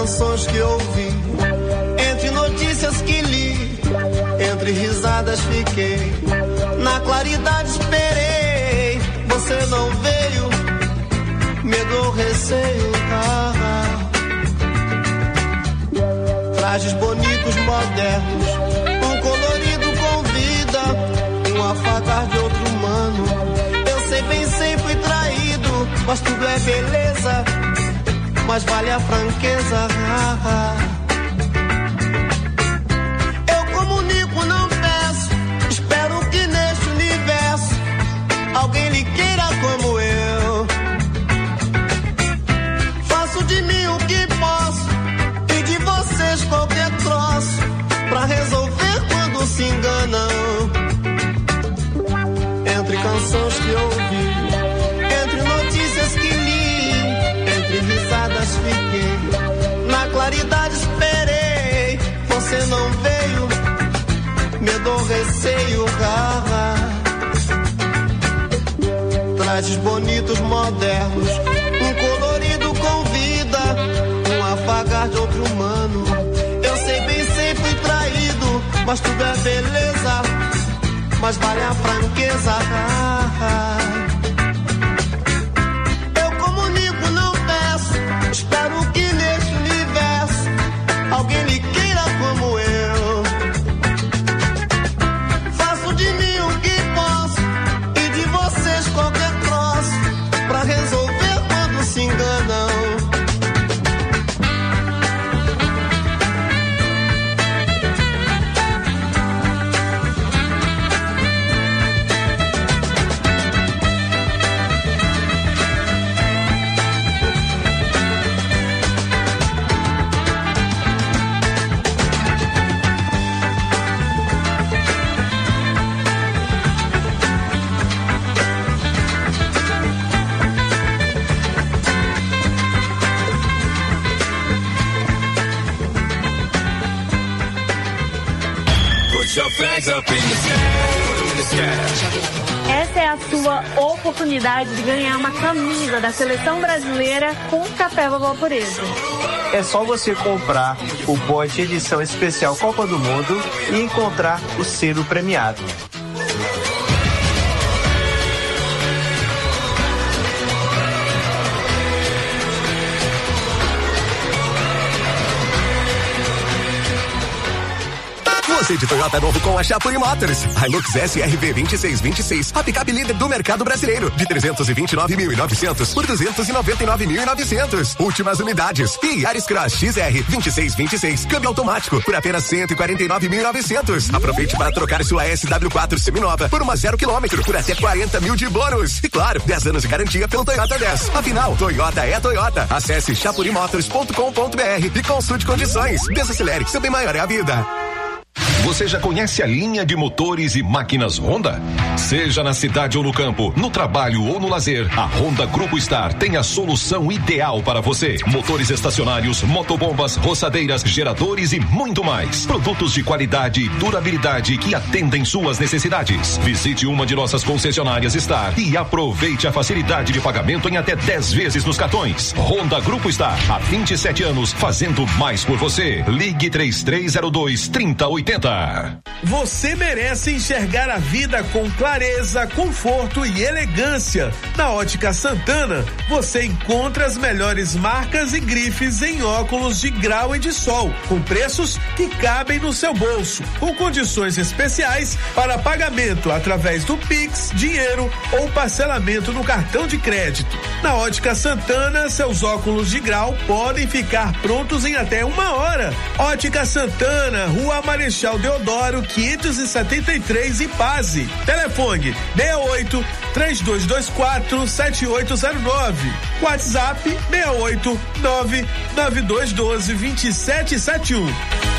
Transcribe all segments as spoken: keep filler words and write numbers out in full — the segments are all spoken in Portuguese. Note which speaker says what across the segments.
Speaker 1: canções que ouvi, entre notícias que li, entre risadas fiquei, na claridade esperei, você não veio, medo ou receio, ah, ah. Trajes bonitos, modernos, um colorido convida, um afagar de outro humano. Eu sei bem, sempre fui traído, mas tudo é beleza, mas vale a franqueza, ah, ah. Eu comunico, não peço, espero que neste universo alguém lhe queira como eu. Faço de mim o que posso e de vocês qualquer troço pra resolver quando se enganam. Entre canções que ouvi, entre notícias que li, entre risadas fiquei, na claridade esperei, você não veio, medo ou receio, ah, ah. Trajes bonitos, modernos, um colorido convida, um afagar de outro humano. Eu sei bem, sempre fui traído, mas tudo é beleza, mas vale a franqueza, ah, ah. Eu comunico, não peço, espero que neste universo alguém me queira como eu. Faço de mim o que posso e de vocês qualquer troço pra resolver quando se enganam.
Speaker 2: Essa é a sua oportunidade de ganhar uma camisa da seleção brasileira com café Vovó Pureza.
Speaker 3: É só você comprar o pote edição especial Copa do Mundo e encontrar o selo premiado.
Speaker 4: Você de Toyota novo com a Chapuri Motors. Hilux S R V vinte e seis vinte e seis, a picape líder do mercado brasileiro, de trezentos e vinte e nove mil e novecentos por duzentos e noventa e nove mil e novecentos. Últimas unidades. E Yaris Cross X R vinte e seis vinte e seis, câmbio automático, por apenas cento e quarenta e nove mil e novecentos. Aproveite para trocar sua S W quatro seminova por uma zero quilômetro por até quarenta mil de bônus. E claro, dez anos de garantia pelo Toyota dez. Afinal, Toyota é Toyota. Acesse chapuri motors ponto com ponto b r e consulte condições. Desacelere, seu bem maior é a vida.
Speaker 5: Você já conhece a linha de motores e máquinas Honda? Seja na cidade ou no campo, no trabalho ou no lazer, a Honda Grupo Star tem a solução ideal para você. Motores estacionários, motobombas, roçadeiras, geradores e muito mais. Produtos de qualidade e durabilidade que atendem suas necessidades. Visite uma de nossas concessionárias Star e aproveite a facilidade de pagamento em até dez vezes nos cartões. Honda Grupo Star, há vinte e sete anos, fazendo mais por você. Ligue três três zero dois, trinta oitenta.
Speaker 6: Você merece enxergar a vida com clareza, conforto e elegância. Na Ótica Santana, você encontra as melhores marcas e grifes em óculos de grau e de sol, com preços que cabem no seu bolso, com condições especiais para pagamento através do Pix, dinheiro ou parcelamento no cartão de crédito. Na Ótica Santana, seus óculos de grau podem ficar prontos em até uma hora. Ótica Santana, Rua Marechal Deodoro, quinhentos e setenta e três, Ipase. Telefone seis oito, três dois dois quatro, sete oito zero nove. WhatsApp seis oito, nove nove dois um dois, dois sete sete um.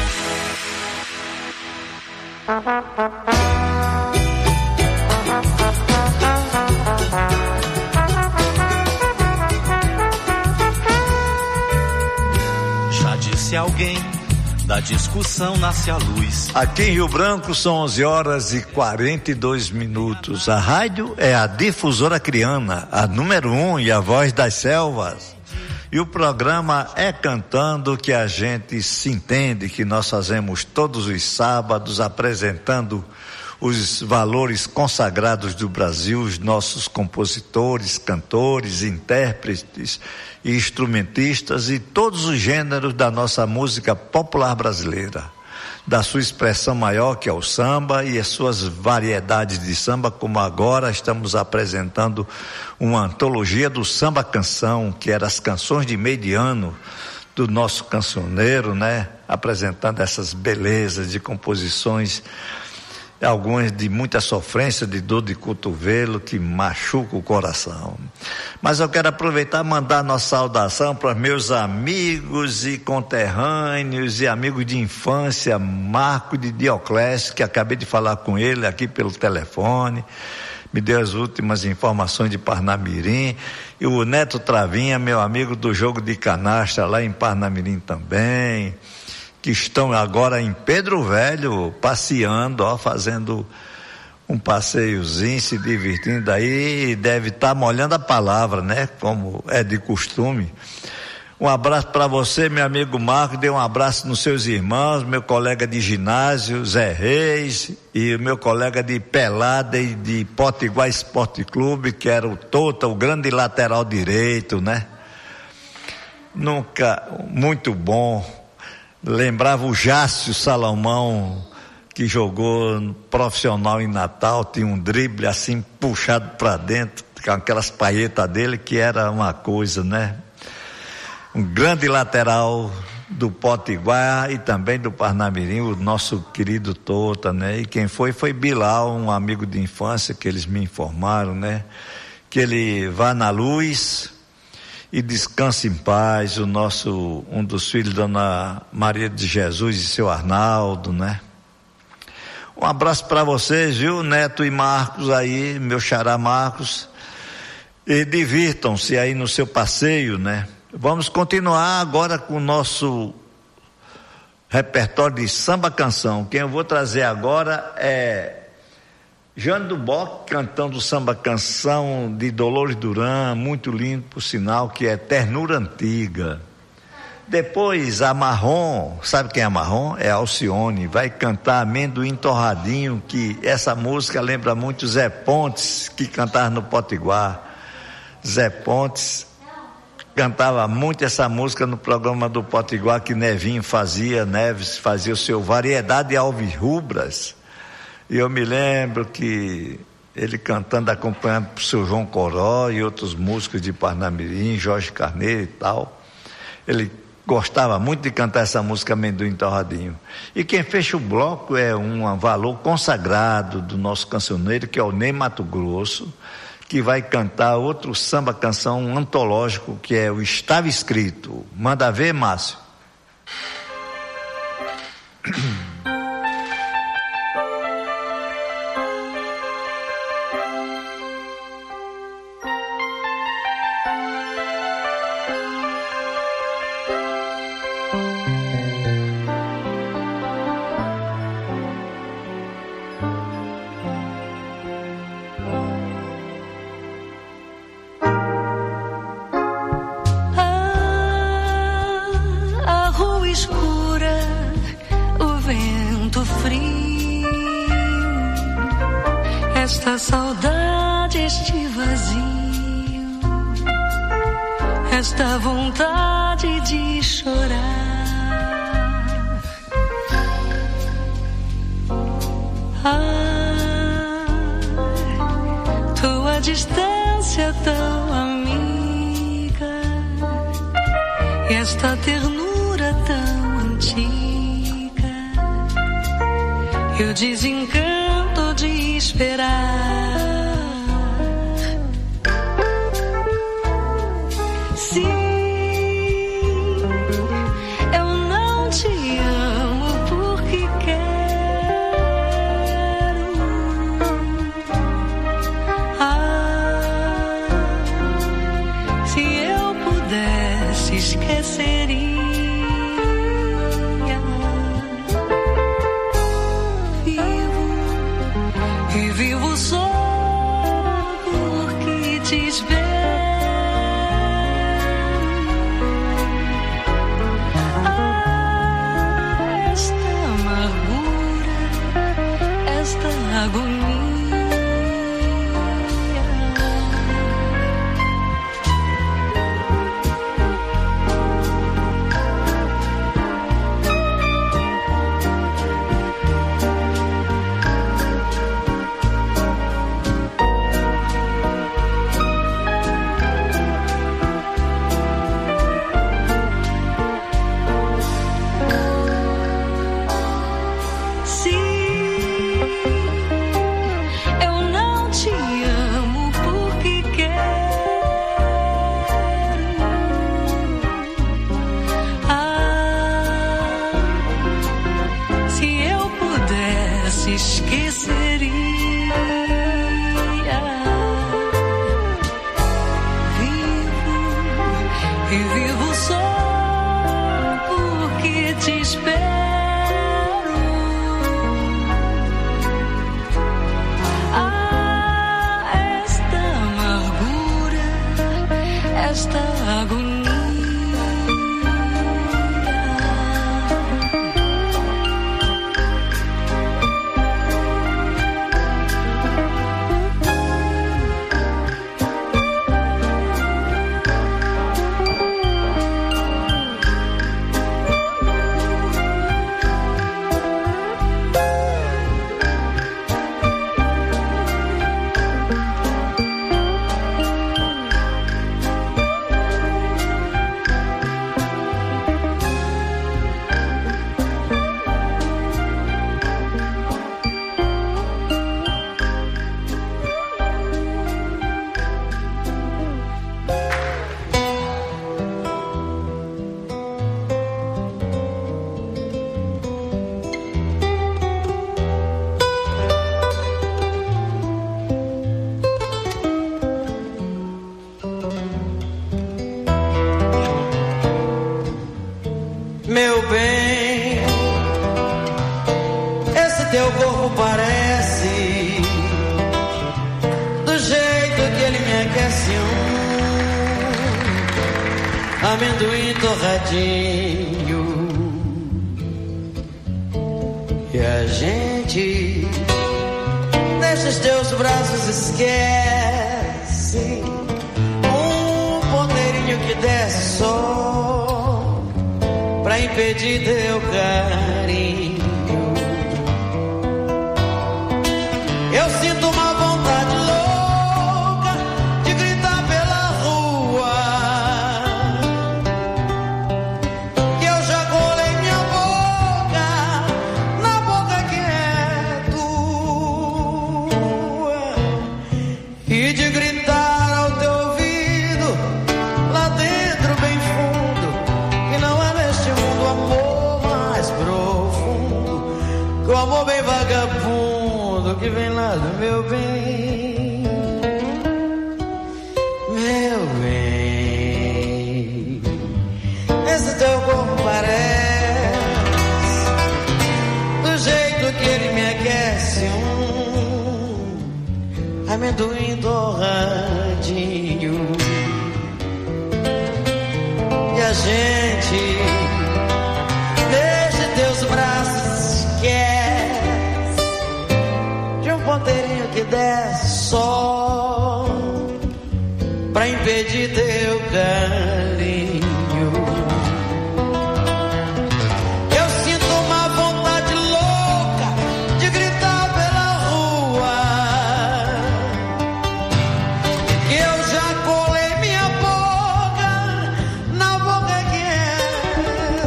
Speaker 7: Já disse alguém, da discussão nasce a luz.
Speaker 8: Aqui em Rio Branco são onze horas e quarenta e dois minutos. A rádio é a Difusora Criana, a número um e a voz das selvas. E o programa é cantando que a gente se entende, que nós fazemos todos os sábados, apresentando os valores consagrados do Brasil, os nossos compositores, cantores, intérpretes e instrumentistas e todos os gêneros da nossa música popular brasileira, da sua expressão maior, que é o samba, e as suas variedades de samba, como agora estamos apresentando uma antologia do samba canção, que era as canções de meio de ano do nosso cancioneiro, né? Apresentando essas belezas de composições, algumas de muita sofrência, de dor de cotovelo, que machuca o coração. Mas eu quero aproveitar e mandar nossa saudação para meus amigos e conterrâneos e amigos de infância, Marco de Dioclésio, que acabei de falar com ele aqui pelo telefone, me deu as últimas informações de Parnamirim, e o Neto Travinha, meu amigo do jogo de canastra lá em Parnamirim também, que estão agora em Pedro Velho, passeando, ó, fazendo um passeiozinho, se divertindo aí, deve estar tá molhando a palavra, né? Como é de costume. Um abraço para você, meu amigo Marco, dê um abraço nos seus irmãos, meu colega de ginásio, Zé Reis, e o meu colega de pelada e de Potiguar Esporte Clube, que era o Tota, o grande lateral direito, né? Nunca, muito bom. Lembrava o Jácio Salomão, que jogou no profissional em Natal, tinha um drible assim puxado para dentro, com aquelas palhetas dele, que era uma coisa, né? Um grande lateral do Potiguar e também do Parnamirim, o nosso querido Tota, né? E quem foi, foi Bilal, um amigo de infância, que eles me informaram, né? Que ele vá na luz e descanse em paz, o nosso, um dos filhos, Dona Maria de Jesus e seu Arnaldo, né? Um abraço para vocês, viu, Neto e Marcos aí, meu xará Marcos, e divirtam-se aí no seu passeio, né? Vamos continuar agora com o nosso repertório de samba canção. Quem eu vou trazer agora é Jane do Bock, cantando samba canção de Dolores Duran, muito lindo por sinal, que é Ternura Antiga. Depois a Marrom, sabe quem é a Marrom? É Alcione, vai cantar Amendoim Torradinho, que essa música lembra muito Zé Pontes, que cantava no Potiguar. Zé Pontes cantava muito essa música no programa do Potiguar, que Nevinho fazia, Neves fazia o seu Variedade Alves Rubras. E eu me lembro que ele cantando, acompanhado por seu João Coró e outros músicos de Parnamirim, Jorge Carneiro e tal. Ele gostava muito de cantar essa música Amendoim Torradinho. E quem fecha o bloco é um valor consagrado do nosso cancioneiro, que é o Ney Mato Grosso, que vai cantar outro samba canção antológico, que é o Estava Escrito. Manda ver, Márcio.
Speaker 9: Esta saudade, este vazio, esta vontade de chorar. Ah, tua distância tão amiga, e esta ternura tão antiga, e o desencanto de esperar. Sim, eu não te amo porque quero. Ah, se eu pudesse esqueceria. E vivo só porque te espero.
Speaker 10: amendoim torradinho. E a gente nesses teus braços esquece um ponteirinho que desce só pra impedir teu carinho. Eu sinto uma vontade louca de gritar pela rua que eu já colei minha boca na boca que é tua, e de gritar ao teu ouvido lá dentro bem fundo que não é neste mundo amor mais profundo que o amor bem vagabundo que vem lá do meu bem, meu bem. Esse teu corpo parece do jeito que ele me aquece um amendoim torradinho. E a gente deixa teus braços esquece ponteirinho que desce só pra impedir teu carinho. Eu sinto uma vontade louca de gritar pela rua que eu já colei minha boca na boca que é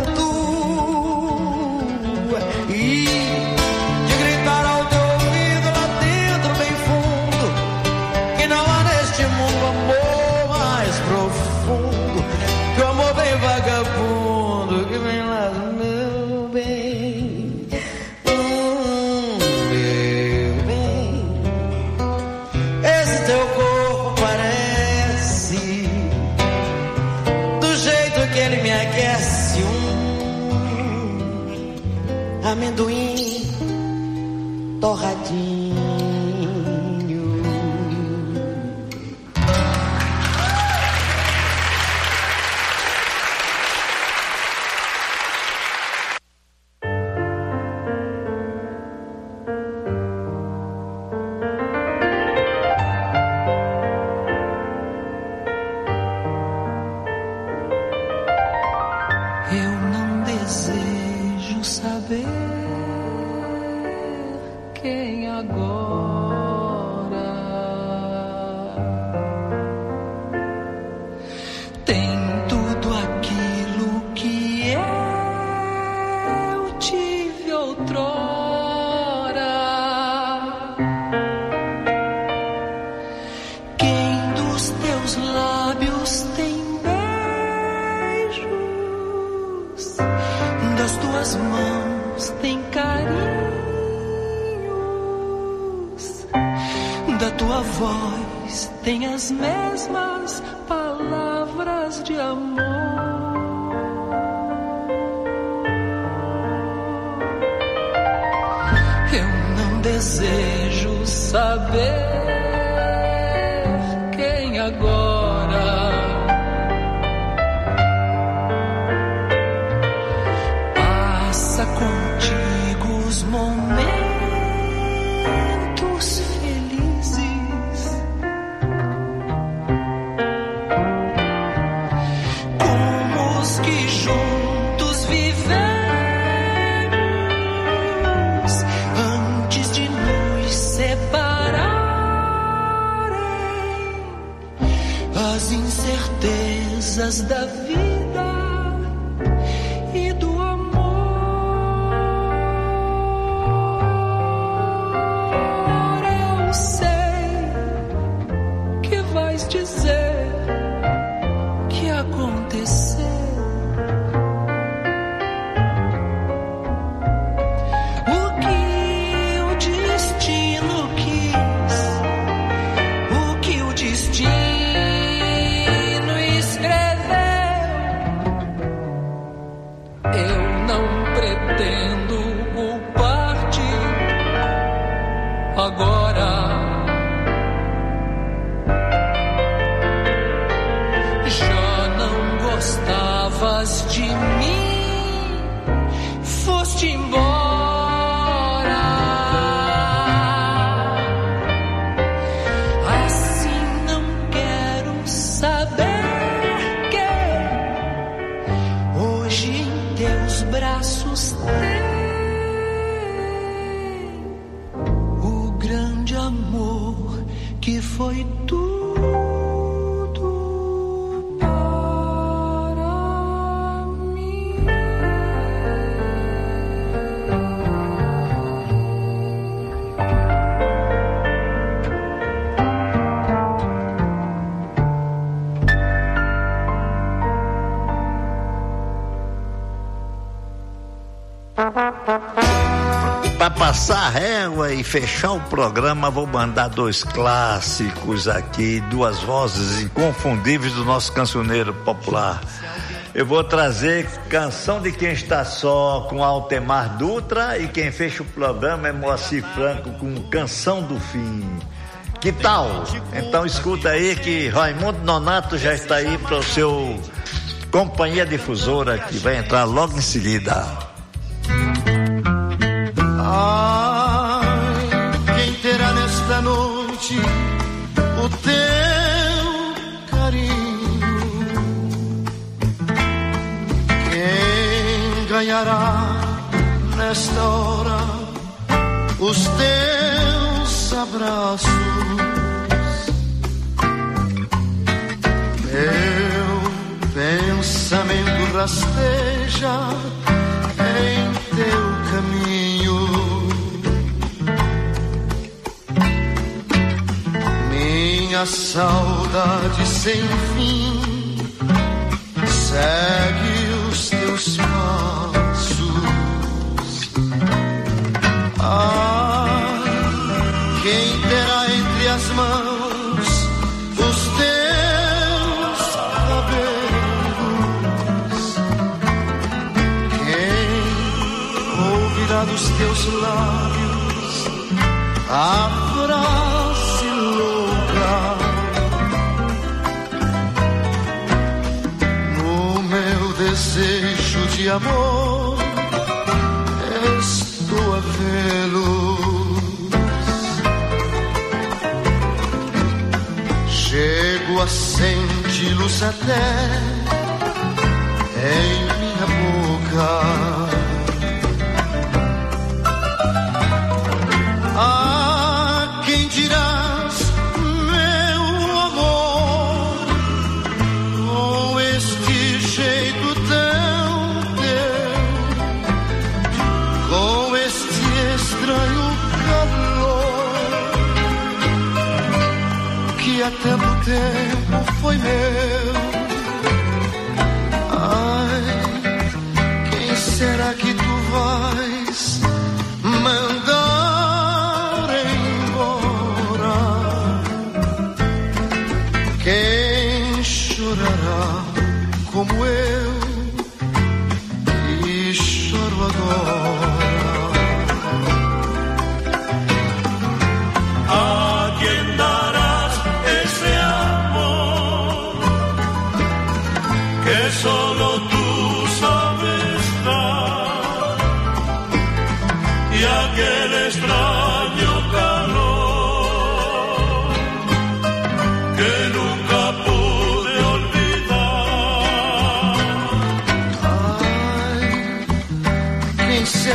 Speaker 10: tua, e de gritar ao teu vagabundo que vem lá do meu bem, hum, meu bem. Esse teu corpo parece do jeito que ele me aquece um amendoim torradinho.
Speaker 9: Da vida e do amor, eu sei que vais dizer que aconteceu. O que o destino quis, o que o destino agora de mim, foste embora. Assim não quero saber quem hoje em teus braços tem o grande amor que foi tudo.
Speaker 8: Para passar a régua e fechar o programa, vou mandar dois clássicos aqui, duas vozes inconfundíveis do nosso cancioneiro popular. Eu vou trazer Canção de Quem Está Só com Altemar Dutra, e quem fecha o programa é Moacir Franco com Canção do Fim. Que tal? Então escuta aí que Raimundo Nonato já está aí para o seu companhia difusora, que vai entrar logo em seguida.
Speaker 1: Ai, quem terá nesta noite o teu carinho? Quem ganhará nesta hora os teus abraços? Meu pensamento rasteja em teu caminho. Minha saudade sem fim segue os teus passos. Ah, quem terá entre as mãos os teus cabelos? Quem ouvirá dos teus lábios a frase louca? No meu desejo de amor estou a vê-los. Chego a senti-los até em minha boca. Ah, quem dirás, meu amor, com este jeito tão teu, com este estranho calor, que há tanto tempo foi meu. Ai, quem será que tu vais mandar embora? Quem chorará como eu que choro agora?
Speaker 11: ¿A quién darás ese amor que solo tú sabes dar? Y aquel extraño calor que nunca pude olvidar.
Speaker 1: Ay, quem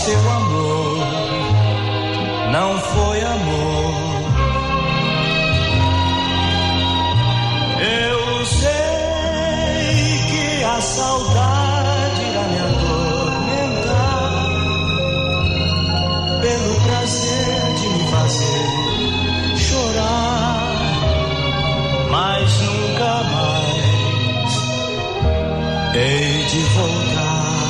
Speaker 10: seu amor não foi amor. Eu sei que a saudade irá me atormentar pelo prazer de me fazer chorar, mas nunca mais hei de voltar.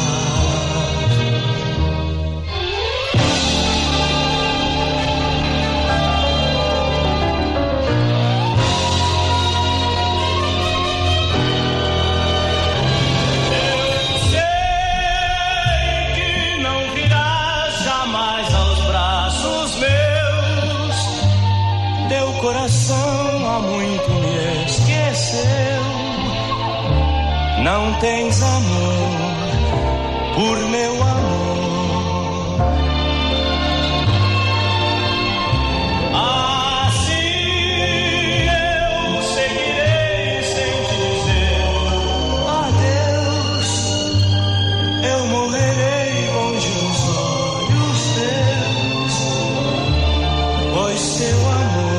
Speaker 10: Coração há muito me esqueceu. Não tens amor por meu amor. Assim eu seguirei sem dizer adeus. Eu morrerei longe dos olhos teus, pois seu amor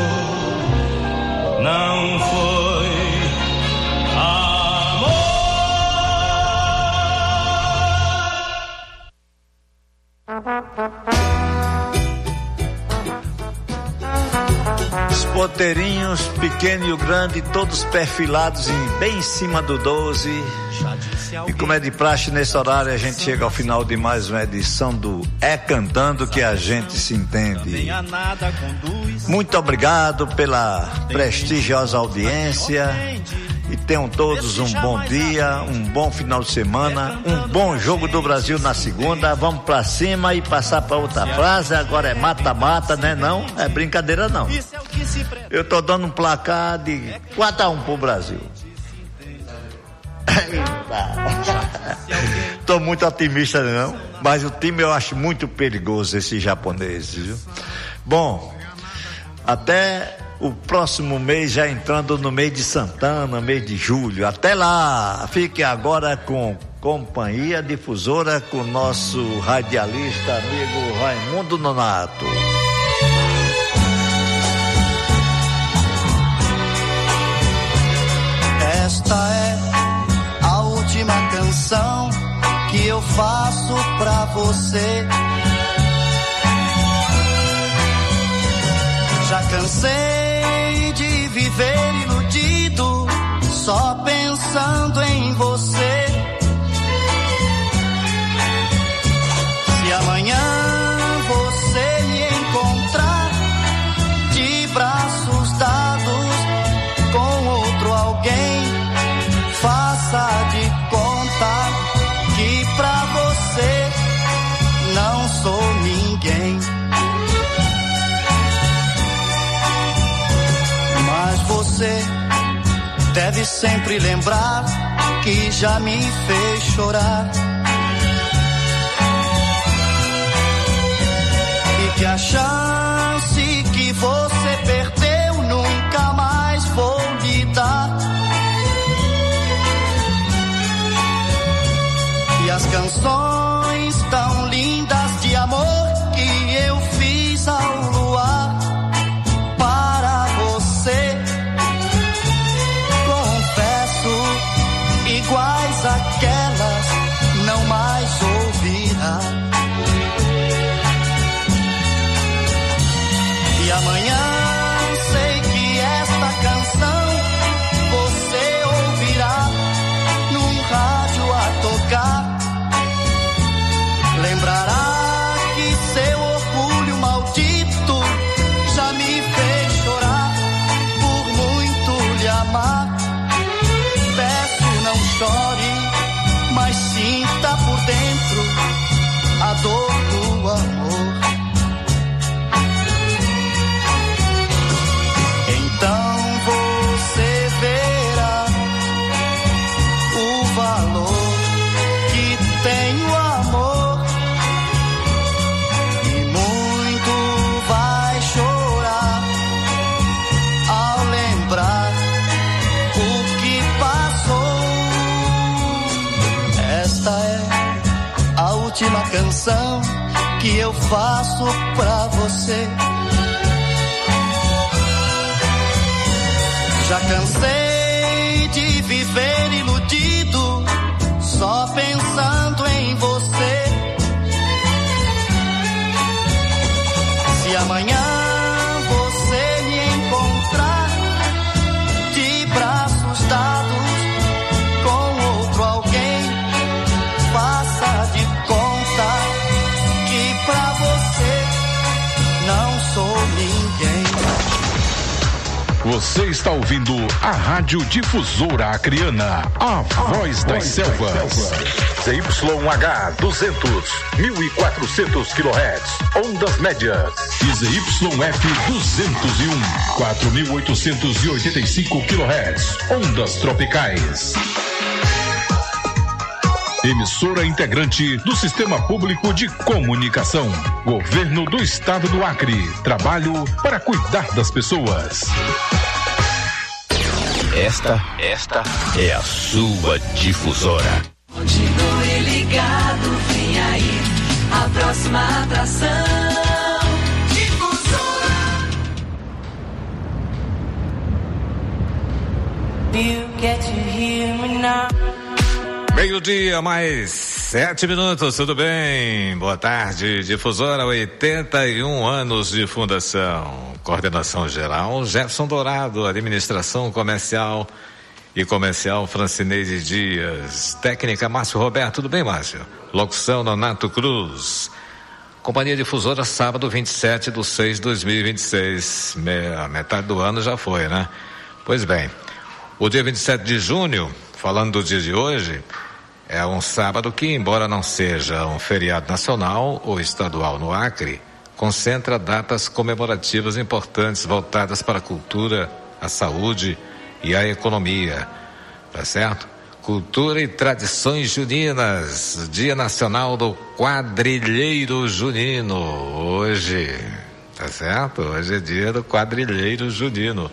Speaker 10: não foi amor.
Speaker 8: Os poteirinhos, pequeno e o grande, todos perfilados em, bem em cima do doze. E como é de praxe, nesse horário a gente chega ao final de mais uma edição do É Cantando que a gente se entende. Muito obrigado pela prestigiosa audiência e tenham todos um bom dia, um bom final de semana, um bom jogo do Brasil na segunda. Vamos pra cima e passar pra outra frase. Agora é mata-mata, né? Não é brincadeira não. Eu tô dando um placar de quatro a um pro Brasil. Tô muito otimista não, mas o time eu acho muito perigoso, esses japoneses, viu? Bom, até o próximo mês, já entrando no mês de Santana, mês de julho. Até lá, fique agora com Companhia Difusora, com o nosso radialista amigo Raimundo Nonato.
Speaker 9: Esta é a última canção que eu faço pra você. Já cansei de viver iludido, só pensando em você. Se amanhã você me encontrar de braços dados com outro alguém, faça de conta que pra você não sou ninguém. Mas você deve sempre lembrar que já me fez chorar e que a chance que você perdeu nunca mais vou lhe dar. E as canções tão lindas de amor que eu fiz ao luar para você, confesso, iguais àquelas não mais ouvirá. E amanhã sei que esta canção você ouvirá num rádio a tocar. Lembrará que seu orgulho maldito já me fez chorar por muito lhe amar. Peço, não chore, mas sinta por dentro a dor do amor. Então você verá o valor que tem o amor. Última canção que eu faço pra você. Já cansei de viver iludido, só pensando em você. Se amanhã você me encontrar de braços dados com outro alguém, faça de conta que pra você não sou ninguém.
Speaker 12: Você está ouvindo a Rádio Difusora Acreana, a voz das selvas. Z Y H duzentos, mil e quatrocentos quilohertz, ondas médias. E Z Y F duzentos e um, quatro mil oitocentos e oitenta e cinco quilohertz, ondas tropicais. Emissora integrante do Sistema Público de Comunicação. Governo do Estado do Acre. Trabalho para cuidar das pessoas.
Speaker 13: Esta, esta é a sua difusora.
Speaker 14: Continue ligado, vem aí a próxima atração. Difusora.
Speaker 15: You get to hear me now.
Speaker 16: Meio-dia, mais sete minutos, tudo bem? Boa tarde, Difusora, oitenta e um anos de fundação. Coordenação geral, Jefferson Dourado, administração comercial e comercial Francineide Dias. Técnica, Márcio Roberto, tudo bem, Márcio? Locução, Nonato Cruz. Companhia Difusora, sábado vinte e sete de seis de dois mil e vinte e seis. Me, a metade do ano já foi, né? Pois bem, o dia vinte e sete de junho, falando do dia de hoje, é um sábado que, embora não seja um feriado nacional ou estadual no Acre, concentra datas comemorativas importantes voltadas para a cultura, a saúde e a economia, tá certo? Cultura e tradições juninas, Dia Nacional do Quadrilheiro Junino, hoje, tá certo? Hoje é dia do Quadrilheiro Junino,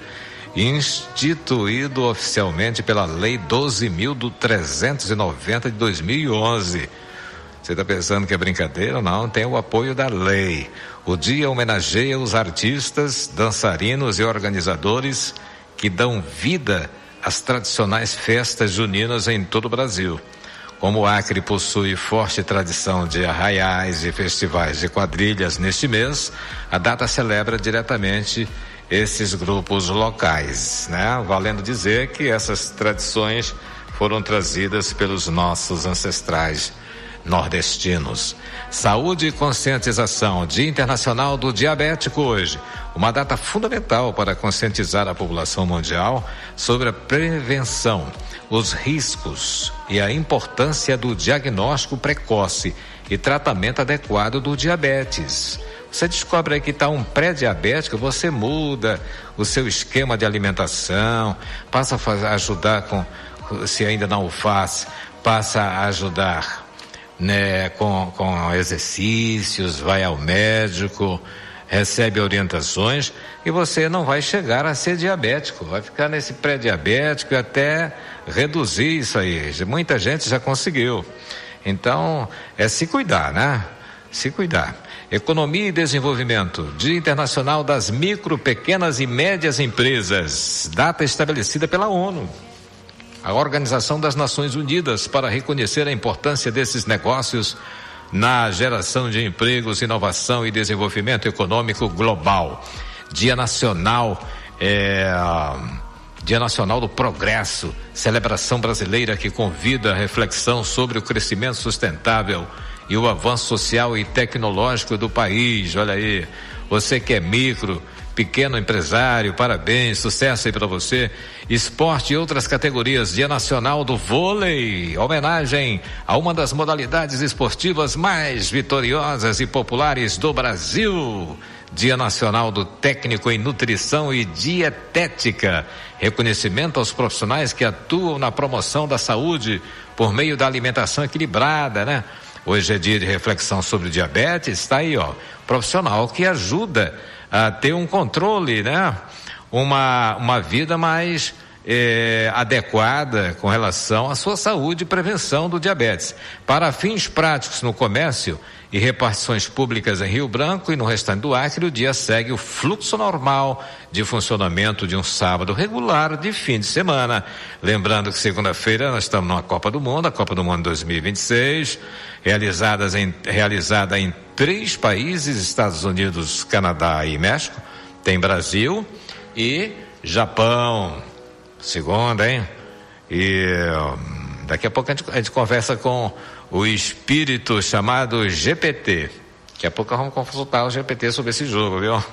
Speaker 16: instituído oficialmente pela Lei doze mil trezentos e noventa de dois mil e onze. Você está pensando que é brincadeira? Não, tem o apoio da lei. O dia homenageia os artistas, dançarinos e organizadores que dão vida às tradicionais festas juninas em todo o Brasil. Como o Acre possui forte tradição de arraiais e festivais de quadrilhas neste mês, a data celebra diretamente esses grupos locais, né? Valendo dizer que essas tradições foram trazidas pelos nossos ancestrais nordestinos. Saúde e conscientização, Dia Internacional do Diabético hoje, uma data fundamental para conscientizar a população mundial sobre a prevenção, os riscos e a importância do diagnóstico precoce e tratamento adequado do diabetes. Você descobre aí que está um pré-diabético, você muda o seu esquema de alimentação, passa a fazer, ajudar com, se ainda não o faz, passa a ajudar, né, com, com exercícios, vai ao médico, recebe orientações e você não vai chegar a ser diabético, vai ficar nesse pré-diabético e até reduzir isso aí. Muita gente já conseguiu. Então, é se cuidar, né? Se cuidar. Economia e Desenvolvimento, Dia Internacional das Micro, Pequenas e Médias Empresas, data estabelecida pela ONU, a Organização das Nações Unidas, para reconhecer a importância desses negócios na geração de empregos, inovação e desenvolvimento econômico global. Dia Nacional, é, Dia Nacional do Progresso, celebração brasileira que convida a reflexão sobre o crescimento sustentável e o avanço social e tecnológico do país. Olha aí, você que é micro, pequeno empresário, parabéns, sucesso aí para você. Esporte e outras categorias, Dia Nacional do Vôlei, homenagem a uma das modalidades esportivas mais vitoriosas e populares do Brasil. Dia Nacional do Técnico em Nutrição e Dietética, reconhecimento aos profissionais que atuam na promoção da saúde por meio da alimentação equilibrada, né? Hoje é dia de reflexão sobre diabetes, está aí, ó, profissional que ajuda a ter um controle, né? Uma, uma vida mais eh, adequada com relação à sua saúde e prevenção do diabetes. Para fins práticos no comércio, e repartições públicas em Rio Branco e no restante do Acre, o dia segue o fluxo normal de funcionamento de um sábado regular de fim de semana. Lembrando que segunda-feira nós estamos numa Copa do Mundo, a Copa do Mundo dois mil e vinte e seis, realizadas em, realizada em três países, Estados Unidos, Canadá e México. Tem Brasil e Japão. Segunda, hein? E daqui a pouco a gente, a gente conversa com o espírito chamado G P T. Daqui a pouco vamos consultar o G P T sobre esse jogo, viu?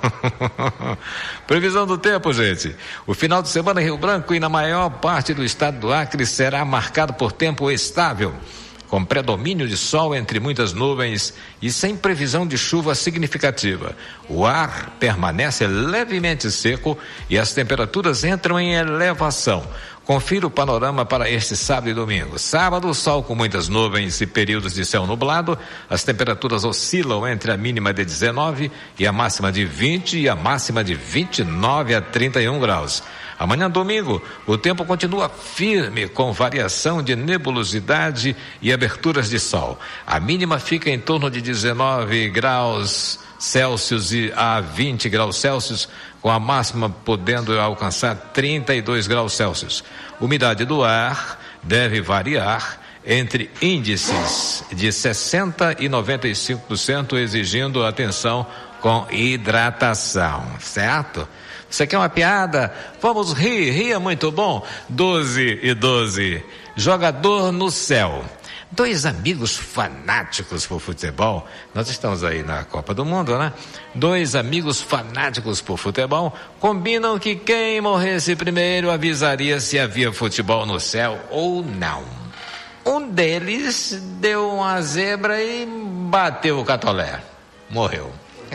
Speaker 16: Previsão do tempo, gente. O final de semana em Rio Branco e na maior parte do estado do Acre será marcado por tempo estável, com predomínio de sol entre muitas nuvens e sem previsão de chuva significativa. O ar permanece levemente seco e as temperaturas entram em elevação. Confira o panorama para este sábado e domingo. Sábado, sol com muitas nuvens e períodos de céu nublado. As temperaturas oscilam entre a mínima de dezenove e a máxima de vinte e a máxima de vinte e nove a trinta e um graus. Amanhã, domingo, o tempo continua firme, com variação de nebulosidade e aberturas de sol. A mínima fica em torno de dezenove graus Celsius e a vinte graus Celsius, com a máxima podendo alcançar trinta e dois graus Celsius. Umidade do ar deve variar entre índices de sessenta e noventa e cinco por cento, exigindo atenção com hidratação, certo? Você quer uma piada? Vamos rir, ria muito bom. doze e doze. Jogador no céu. Dois amigos fanáticos por futebol. Nós estamos aí na Copa do Mundo, né? Dois amigos fanáticos por futebol combinam que quem morresse primeiro avisaria se havia futebol no céu ou não. Um deles deu uma zebra e bateu o catolé. Morreu.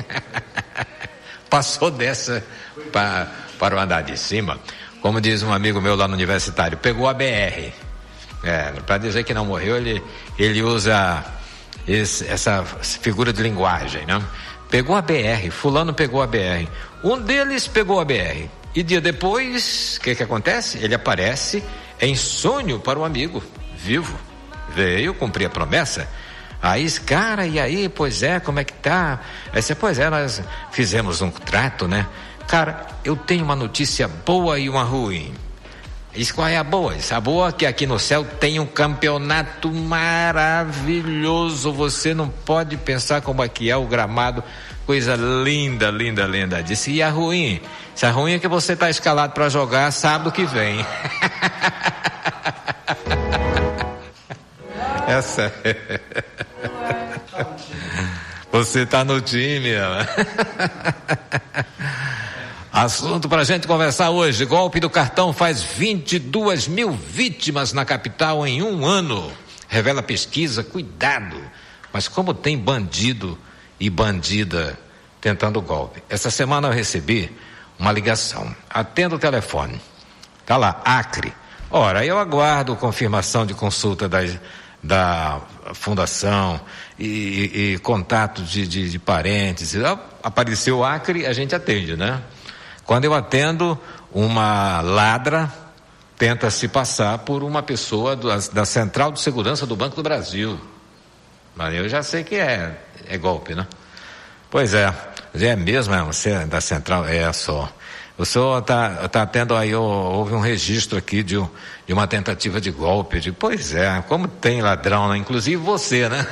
Speaker 16: Passou dessa para, para o andar de cima. Como diz um amigo meu lá no universitário, pegou a B R. É, para dizer que não morreu, ele, ele usa esse, essa figura de linguagem, né? Pegou a B R, fulano pegou a B R. Um deles pegou a B R. E dia depois, o que que acontece? Ele aparece em sonho para o amigo, vivo. Veio cumprir a promessa. Aí, cara, e aí, pois é, como é que tá? Aí você, pois é, nós fizemos um trato, né? Cara, eu tenho uma notícia boa e uma ruim. Isso qual é a boa? Isso, a boa é que aqui no céu tem um campeonato maravilhoso. Você não pode pensar como aqui é o gramado. Coisa linda, linda, linda. Disse, e a ruim? Se a ruim é que você está escalado para jogar sábado que vem. Essa é. Você está no time. Assunto para a gente conversar hoje. Golpe do cartão faz vinte e duas mil vítimas na capital em um ano. Revela pesquisa. Cuidado. Mas como tem bandido e bandida tentando golpe. Essa semana eu recebi uma ligação. Atendo o telefone. Tá lá, Acre. Ora, eu aguardo confirmação de consulta da, da fundação e, e, e contato de, de, de parentes. Apareceu Acre, a gente atende, né? Quando eu atendo, uma ladra tenta se passar por uma pessoa do, da Central de Segurança do Banco do Brasil. Mas eu já sei que é, é golpe, né? Pois é, é mesmo, é, você é da Central, é só. O senhor está tá tendo aí, houve um registro aqui de, de uma tentativa de golpe. Eu digo, pois é, como tem ladrão, né? Inclusive você, né?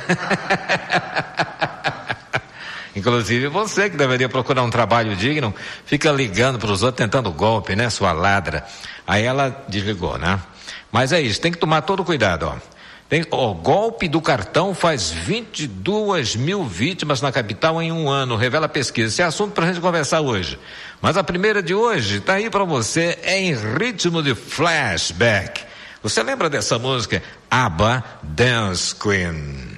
Speaker 16: Inclusive você que deveria procurar um trabalho digno, fica ligando para os outros tentando golpe, né, sua ladra. Aí ela desligou, né? Mas é isso, tem que tomar todo cuidado, ó. Tem, ó, golpe do cartão faz vinte e duas mil vítimas na capital em um ano, revela a pesquisa. Esse é assunto para a gente conversar hoje. Mas a primeira de hoje está aí para você, é em ritmo de flashback. Você lembra dessa música? ABBA, Dance Queen.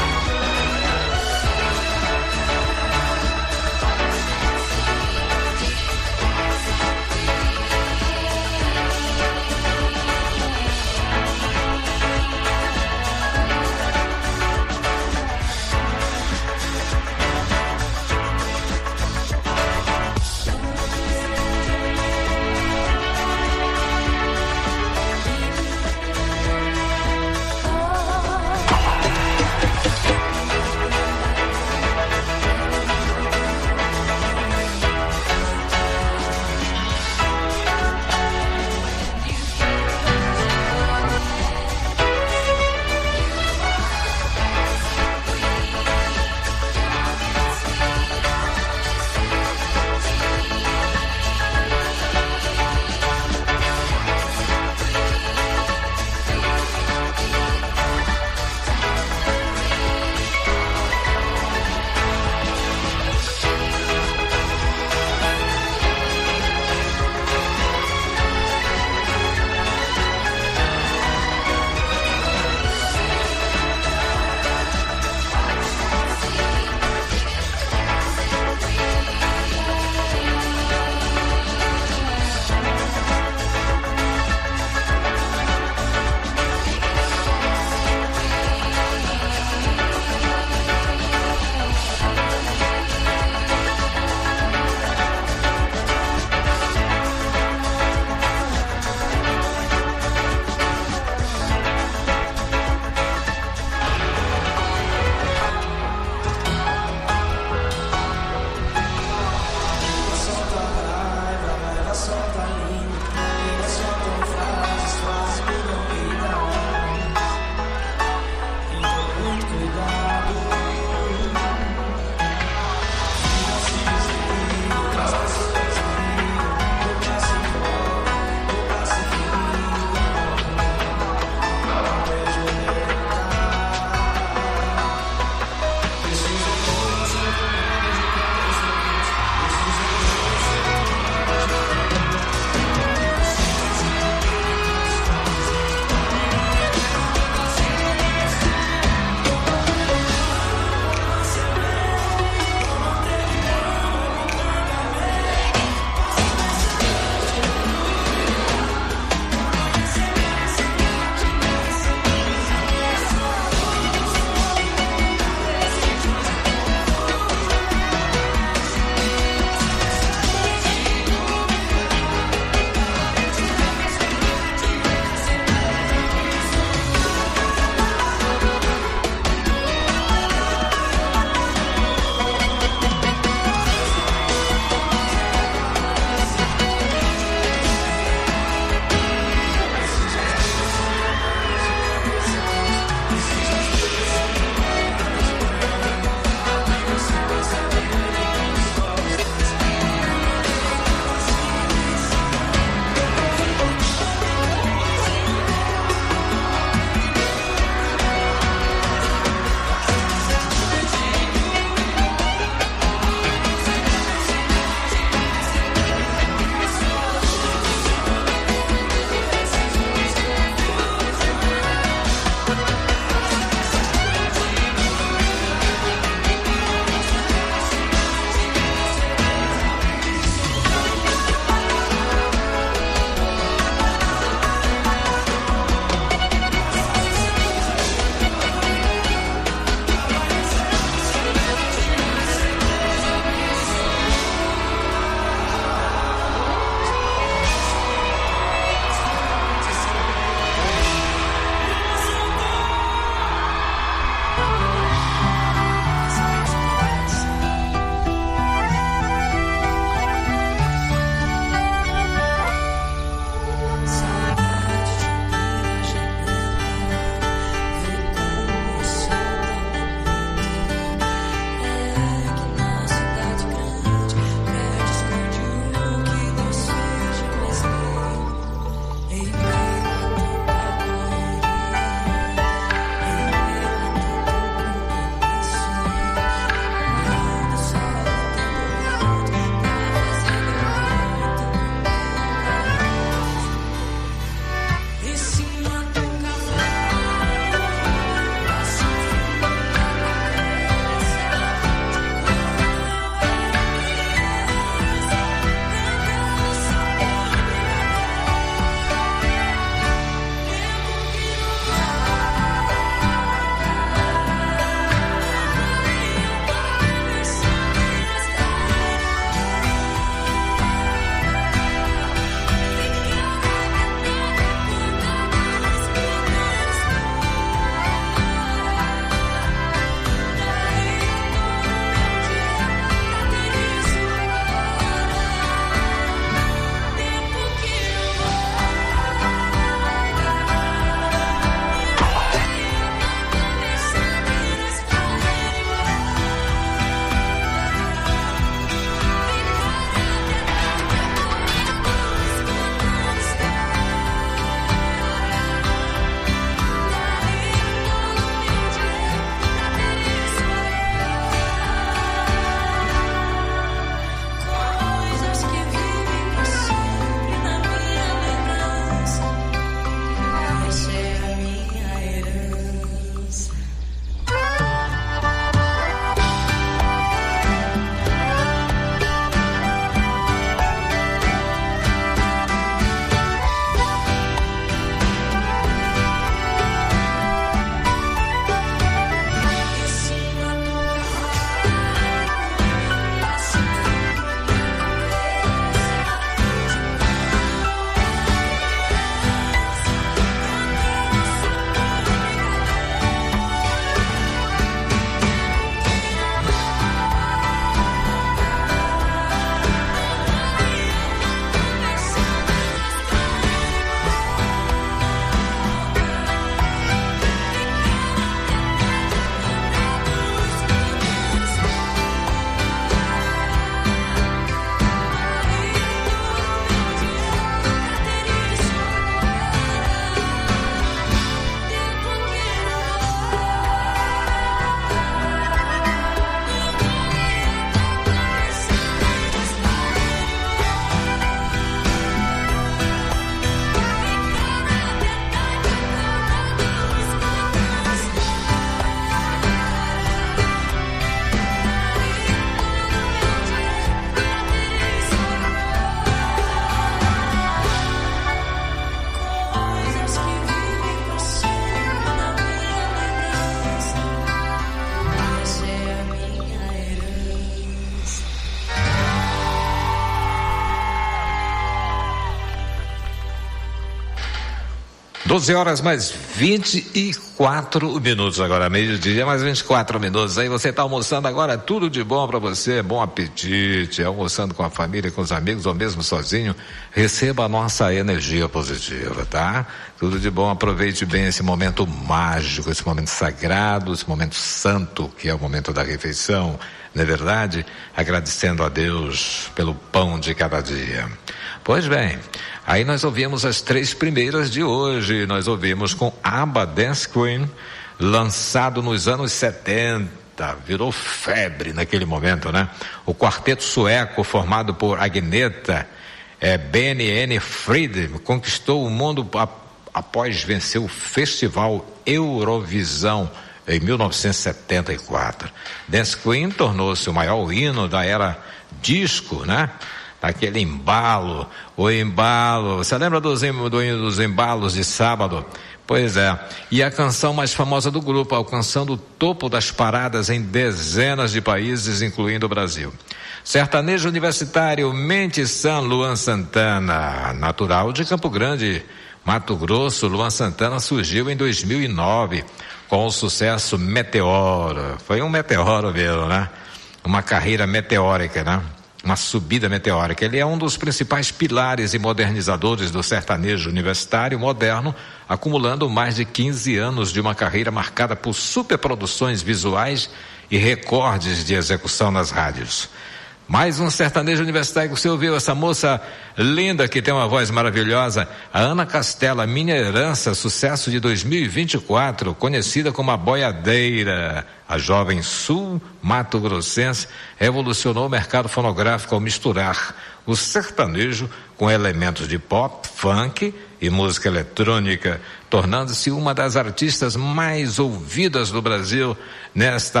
Speaker 16: doze horas mais vinte e quatro minutos agora, meio-dia, mais vinte e quatro minutos. Aí você está almoçando agora, tudo de bom para você, bom apetite, almoçando com a família, com os amigos ou mesmo sozinho, receba a nossa energia positiva, tá? Tudo de bom, aproveite bem esse momento mágico, esse momento sagrado, esse momento santo, que é o momento da refeição, não é verdade? Agradecendo a Deus pelo pão de cada dia. Pois bem, aí nós ouvimos as três primeiras de hoje. Nós ouvimos com ABBA Dance Queen, lançado nos anos setenta, virou febre naquele momento, né? O quarteto sueco formado por Agneta, é, Benny N. Fried, conquistou o mundo a, após vencer o Festival Eurovisão em mil novecentos e setenta e quatro. Dance Queen tornou-se o maior hino da era disco, né? Aquele embalo, o embalo, você lembra dos, dos embalos de sábado? Pois é, e a canção mais famosa do grupo, alcançando o topo das paradas em dezenas de países, incluindo o Brasil. Sertanejo universitário Mente San Luan Santana, natural de Campo Grande, Mato Grosso. Luan Santana surgiu em dois mil e nove com o sucesso Meteoro. Foi um meteoro mesmo, né? Uma carreira meteórica, né? Uma subida meteórica. Ele é um dos principais pilares e modernizadores do sertanejo universitário moderno, acumulando mais de quinze anos de uma carreira marcada por superproduções visuais e recordes de execução nas rádios. Mais um sertanejo universitário que você ouviu, essa moça linda que tem uma voz maravilhosa, a Ana Castela, Minha Herança, sucesso de dois mil e vinte e quatro, conhecida como a Boiadeira. A jovem sul mato-grossense revolucionou o mercado fonográfico ao misturar o sertanejo com elementos de pop, funk e música eletrônica, tornando-se uma das artistas mais ouvidas do Brasil nesta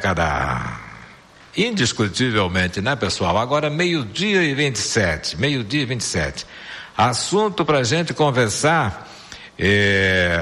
Speaker 16: década. Indiscutivelmente, né, pessoal? Agora meio-dia e vinte e sete, meio-dia e vinte e sete. Assunto pra gente conversar, é...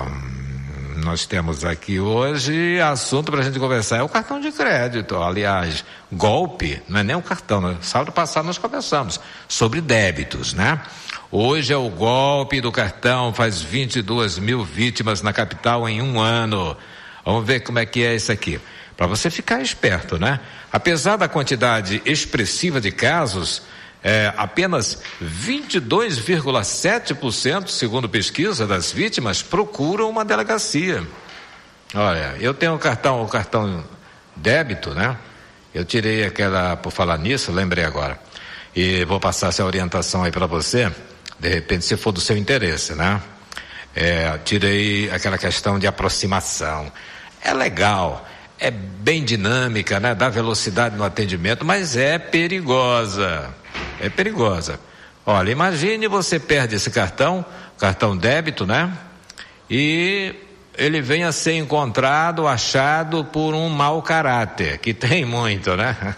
Speaker 16: nós temos aqui hoje, assunto pra gente conversar é o cartão de crédito. Aliás, golpe, não é nem um cartão, né? Sábado passado nós conversamos sobre débitos, né? Hoje é o golpe do cartão, faz vinte e duas mil vítimas na capital em um ano. Vamos ver como é que é isso aqui. Para você ficar esperto, né? Apesar da quantidade expressiva de casos, é, apenas vinte e dois vírgula sete por cento, segundo pesquisa, das vítimas procuram uma delegacia. Olha, eu tenho um cartão, um cartão débito, né? Eu tirei aquela, por falar nisso, lembrei agora. E vou passar essa orientação aí para você, de repente, se for do seu interesse, né? É, tirei aquela questão de aproximação. É legal. É bem dinâmica, né? Dá velocidade no atendimento, mas é perigosa. É perigosa. Olha, imagine você perde esse cartão, cartão débito, né? E ele vem a ser encontrado, achado por um mau caráter, que tem muito, né?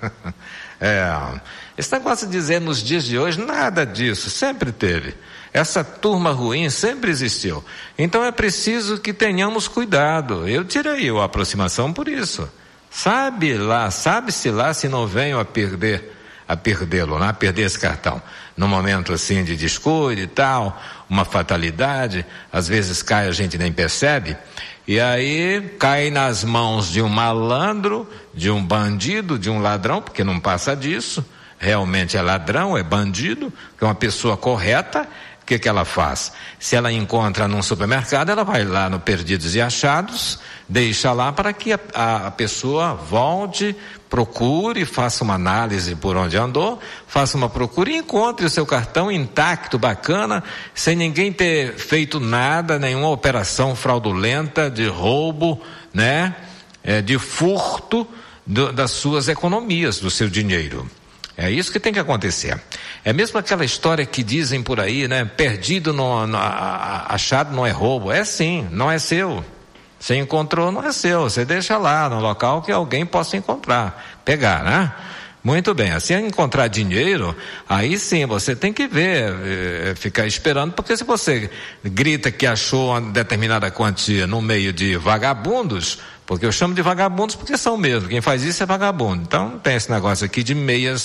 Speaker 16: É, esse negócio de dizer nos dias de hoje, nada disso, sempre teve. Essa turma ruim sempre existiu. Então é preciso que tenhamos cuidado. Eu tirei a aproximação por isso. Sabe lá, sabe-se lá se não venho a perder, a perdê-lo, né? A perder esse cartão. Num momento assim de descuido e tal, uma fatalidade, às vezes cai, a gente nem percebe, e aí cai nas mãos de um malandro, de um bandido, de um ladrão, porque não passa disso, realmente é ladrão, é bandido, que é uma pessoa correta. O que que ela faz? Se ela encontra num supermercado, ela vai lá no Perdidos e Achados, deixa lá para que a, a, a pessoa volte, procure, faça uma análise por onde andou, faça uma procura e encontre o seu cartão intacto, bacana, sem ninguém ter feito nada, nenhuma operação fraudulenta de roubo, né? É, de furto do, das suas economias, do seu dinheiro. É isso que tem que acontecer. É mesmo aquela história que dizem por aí, né? Perdido, no, no, achado não é roubo. É sim, não é seu. Você encontrou, não é seu. Você deixa lá no local que alguém possa encontrar, pegar, né? Muito bem, assim encontrar dinheiro, aí sim, você tem que ver, é, ficar esperando, porque se você grita que achou uma determinada quantia no meio de vagabundos, porque eu chamo de vagabundos porque são mesmo, quem faz isso é vagabundo. Então tem esse negócio aqui de meias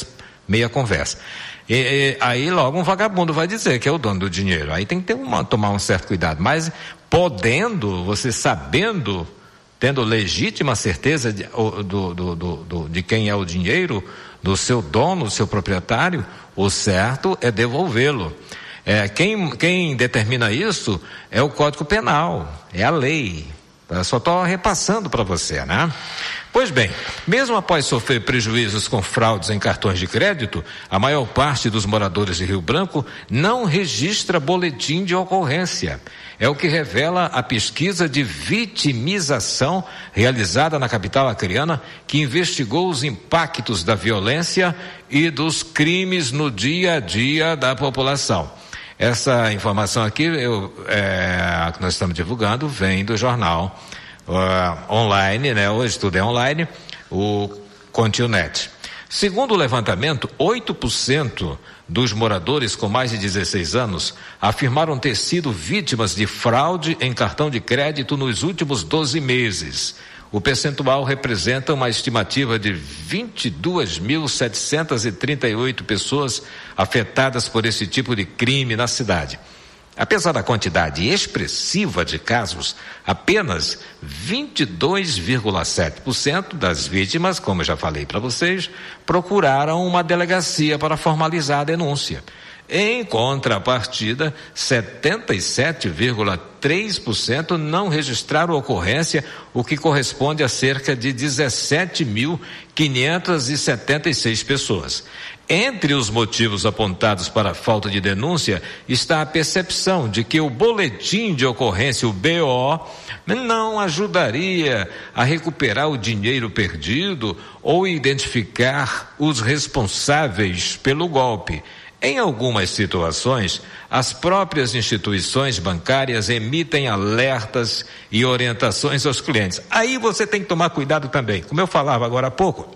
Speaker 16: meia conversa. E, e, aí logo um vagabundo vai dizer que é o dono do dinheiro. Aí tem que ter uma, tomar um certo cuidado. Mas podendo, você sabendo, tendo legítima certeza de, do, do, do, do, de quem é o dinheiro, do seu dono, do seu proprietário, o certo é devolvê-lo. É, quem, quem determina isso é o Código Penal, é a lei. Eu só estou repassando para você, né? Pois bem, mesmo após sofrer prejuízos com fraudes em cartões de crédito, a maior parte dos moradores de Rio Branco não registra boletim de ocorrência. É o que revela a pesquisa de vitimização realizada na capital acreana, que investigou os impactos da violência e dos crimes no dia a dia da população. Essa informação aqui, eu, é, que nós estamos divulgando, vem do jornal uh, online, né? Hoje tudo é online, o Continet. Segundo o levantamento, oito por cento dos moradores com mais de dezesseis anos afirmaram ter sido vítimas de fraude em cartão de crédito nos últimos doze meses. O percentual representa uma estimativa de vinte e duas mil setecentas e trinta e oito pessoas afetadas por esse tipo de crime na cidade. Apesar da quantidade expressiva de casos, apenas vinte e dois vírgula sete por cento das vítimas, como eu já falei para vocês, procuraram uma delegacia para formalizar a denúncia. Em contrapartida, setenta e sete vírgula três por cento não registraram ocorrência, o que corresponde a cerca de dezessete mil quinhentas e setenta e seis pessoas. Entre os motivos apontados para a falta de denúncia está a percepção de que o boletim de ocorrência, o B O, não ajudaria a recuperar o dinheiro perdido ou identificar os responsáveis pelo golpe. Em algumas situações, as próprias instituições bancárias emitem alertas e orientações aos clientes. Aí você tem que tomar cuidado também. Como eu falava agora há pouco,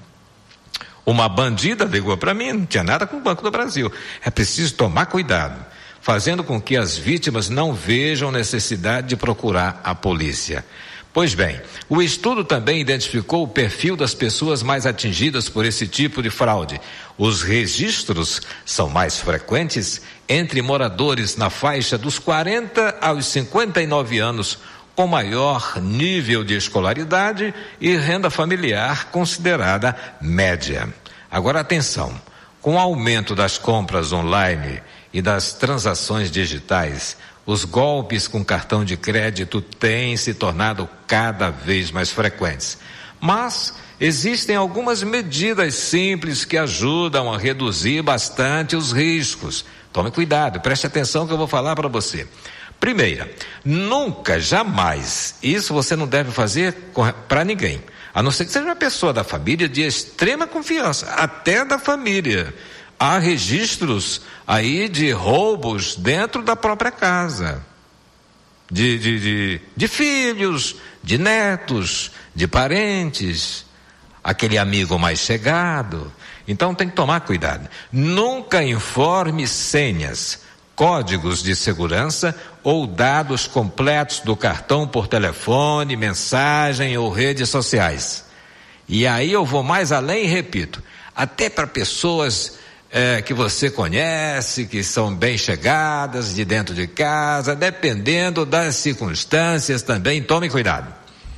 Speaker 16: uma bandida ligou para mim, não tinha nada com o Banco do Brasil. É preciso tomar cuidado, fazendo com que as vítimas não vejam necessidade de procurar a polícia. Pois bem, o estudo também identificou o perfil das pessoas mais atingidas por esse tipo de fraude. Os registros são mais frequentes entre moradores na faixa dos quarenta aos cinquenta e nove anos, com maior nível de escolaridade e renda familiar considerada média. Agora atenção, com o aumento das compras online e das transações digitais, os golpes com cartão de crédito têm se tornado cada vez mais frequentes. Mas existem algumas medidas simples que ajudam a reduzir bastante os riscos. Tome cuidado, preste atenção que eu vou falar para você. Primeira, nunca, jamais, isso você não deve fazer para ninguém, a não ser que seja uma pessoa da família de extrema confiança, até da família. Há registros aí de roubos dentro da própria casa, de, de, de, de filhos, de netos, de parentes, aquele amigo mais chegado. Então tem que tomar cuidado. Nunca informe senhas, códigos de segurança ou dados completos do cartão por telefone, mensagem ou redes sociais. E aí eu vou mais além e repito, até para pessoas É, que você conhece, que são bem chegadas, de dentro de casa, dependendo das circunstâncias também, tome cuidado.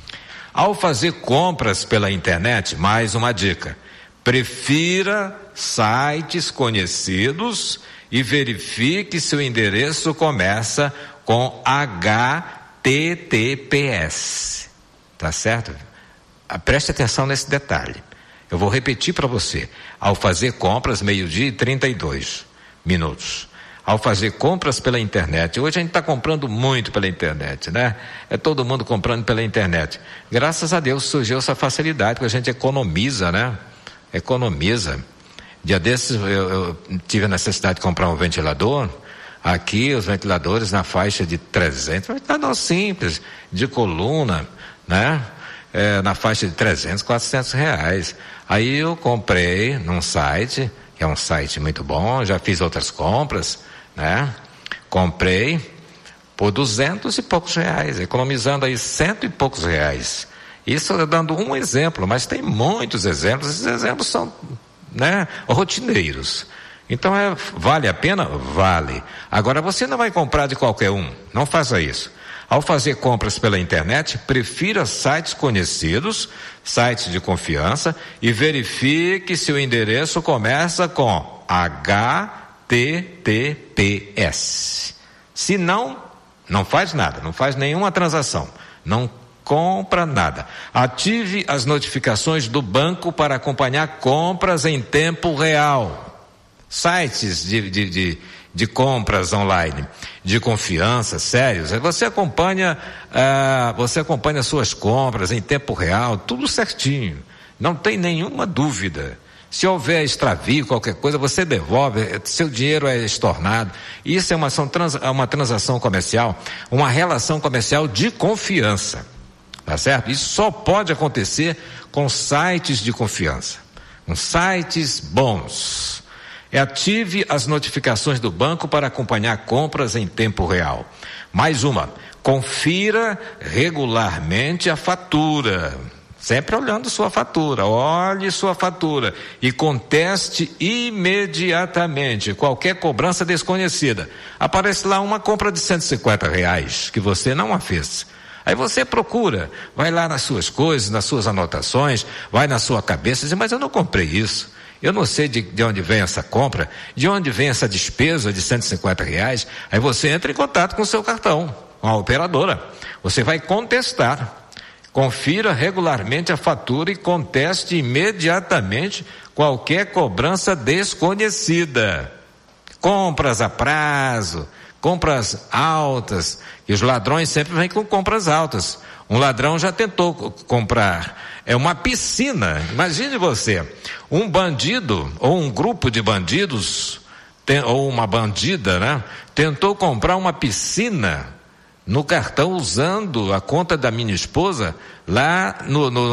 Speaker 16: Ao fazer compras pela internet, mais uma dica, prefira sites conhecidos e verifique se o endereço começa com H T T P S, tá certo? Preste atenção nesse detalhe. Eu vou repetir para você. Ao fazer compras, meio-dia e trinta e dois minutos. Ao fazer compras pela internet. Hoje a gente está comprando muito pela internet, né? É todo mundo comprando pela internet. Graças a Deus surgiu essa facilidade, porque a gente economiza, né? Economiza. Dia desses eu, eu tive a necessidade de comprar um ventilador. Aqui os ventiladores na faixa de trezentos, ventilador simples, de coluna, né? É, na faixa de trezentos, quatrocentos reais. Aí eu comprei num site, que é um site muito bom, já fiz outras compras, né? Comprei por duzentos e poucos reais, economizando aí cento e poucos reais. Isso dando um exemplo, mas tem muitos exemplos, esses exemplos são né, rotineiros. Então, é, vale a pena? Vale. Agora, você não vai comprar de qualquer um. Não faça isso. Ao fazer compras pela internet, prefira sites conhecidos, sites de confiança, e verifique se o endereço começa com H T T P S. Se não, não faz nada, não faz nenhuma transação. Não compra nada. Ative as notificações do banco para acompanhar compras em tempo real. Sites de, de, de, de compras online, de confiança, sérios, você acompanha, ah, você acompanha suas compras em tempo real, tudo certinho, não tem nenhuma dúvida. Se houver extravio, qualquer coisa, você devolve, seu dinheiro é estornado. Isso é uma, são trans, uma transação comercial, uma relação comercial de confiança, tá certo? Isso só pode acontecer com sites de confiança, com sites bons. Ative as notificações do banco para acompanhar compras em tempo real. Mais uma, confira regularmente a fatura. Sempre olhando sua fatura, olhe sua fatura e conteste imediatamente qualquer cobrança desconhecida. Aparece lá uma compra de cento e cinquenta reais que você não a fez. Aí você procura, vai lá nas suas coisas, nas suas anotações, vai na sua cabeça e diz, mas eu não comprei isso. Eu não sei de, de onde vem essa compra, de onde vem essa despesa de cento e cinquenta reais. Aí você entra em contato com o seu cartão, com a operadora. Você vai contestar. Confira regularmente a fatura e conteste imediatamente qualquer cobrança desconhecida. Compras a prazo, compras altas, e os ladrões sempre vêm com compras altas. Um ladrão já tentou comprar é uma piscina. Imagine você, um bandido ou um grupo de bandidos tem, ou uma bandida, né, tentou comprar uma piscina no cartão usando a conta da minha esposa lá no, no